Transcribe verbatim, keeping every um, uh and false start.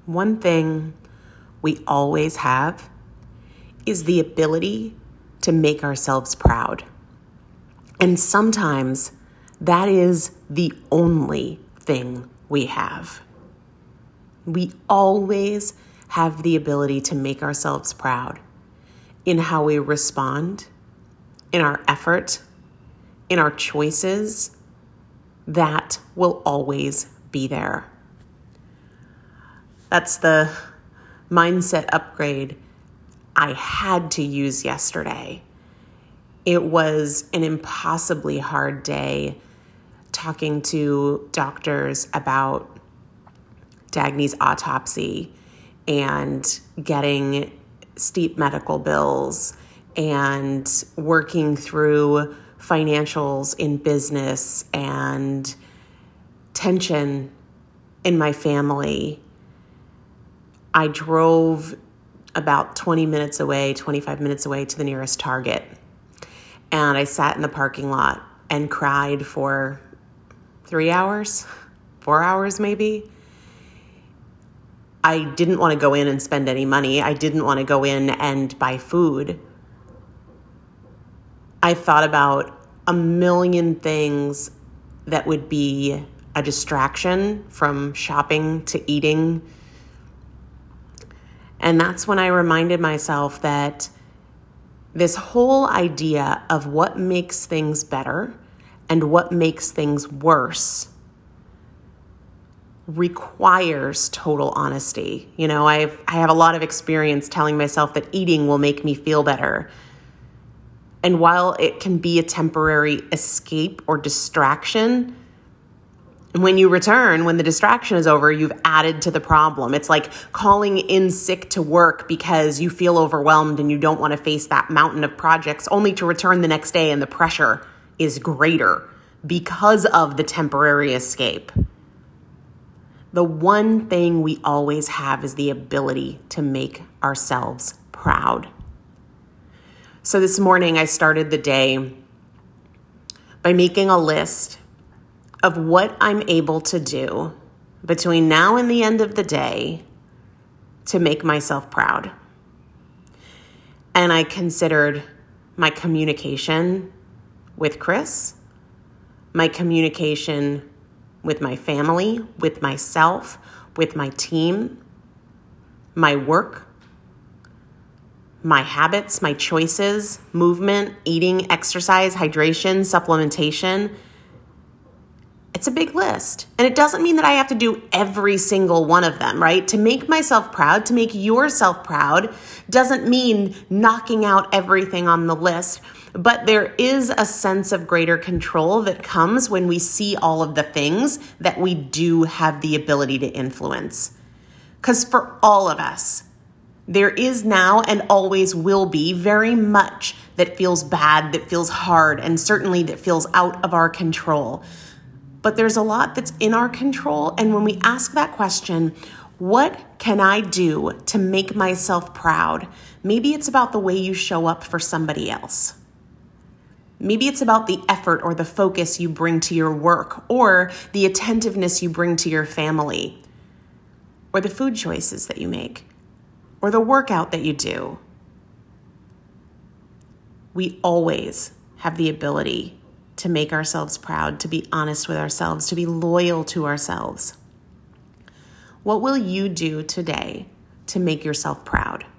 one thing we always have is the ability to make ourselves proud. And sometimes that is the only thing we have. We always have the ability to make ourselves proud in how we respond, in our effort, in our choices. That will always be there. That's the mindset upgrade I had to use yesterday. It was an impossibly hard day talking to doctors about Dagny's autopsy and getting steep medical bills and working through financials in business and tension in my family. I drove about twenty minutes away, twenty-five minutes away to the nearest Target. And I sat in the parking lot and cried for three hours, four hours maybe. I didn't want to go in and spend any money. I didn't want to go in and buy food. I thought about a million things that would be a distraction from shopping to eating. And that's when I reminded myself that this whole idea of what makes things better and what makes things worse requires total honesty. You know, I've, I have a lot of experience telling myself that eating will make me feel better. And while it can be a temporary escape or distraction, when you return, when the distraction is over, you've added to the problem. It's like calling in sick to work because you feel overwhelmed and you don't want to face that mountain of projects, only to return the next day and the pressure is greater because of the temporary escape. The one thing we always have is the ability to make ourselves proud. So this morning I started the day by making a list of what I'm able to do between now and the end of the day to make myself proud. And I considered my communication with Chris, my communication with my family, with myself, with my team, my work, my habits, my choices, movement, eating, exercise, hydration, supplementation. It's a big list. And it doesn't mean that I have to do every single one of them, right? To make myself proud, to make yourself proud, doesn't mean knocking out everything on the list. But there is a sense of greater control that comes when we see all of the things that we do have the ability to influence. Because for all of us, there is now and always will be very much that feels bad, that feels hard, and certainly that feels out of our control. But there's a lot that's in our control. And when we ask that question, what can I do to make myself proud? Maybe it's about the way you show up for somebody else. Maybe it's about the effort or the focus you bring to your work, or the attentiveness you bring to your family, or the food choices that you make, or the workout that you do. We always have the ability to make ourselves proud, to be honest with ourselves, to be loyal to ourselves. What will you do today to make yourself proud?